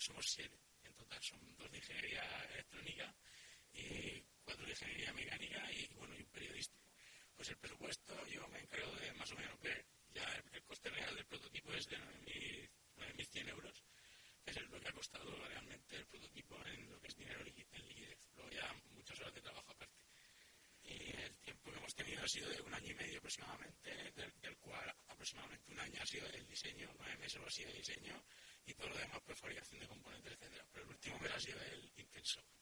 somos 7 en total, son 2 de ingeniería electrónica y 4 de ingeniería mecánica y bueno, y un periodista. Pues el presupuesto yo me encargo de más o menos ver, ya el coste real del prototipo es de 9.100 euros, que es lo que ha costado realmente el prototipo en lo que es dinero en liquidez. Luego ya muchas horas de trabajo aparte. Y el tiempo que hemos tenido ha sido de 1 año y medio aproximadamente, del cual aproximadamente 1 año ha sido el diseño, 9 meses o así de diseño, y todo lo demás pues fabricación de componentes, etcétera. Pero el último mes ha sido el intenso.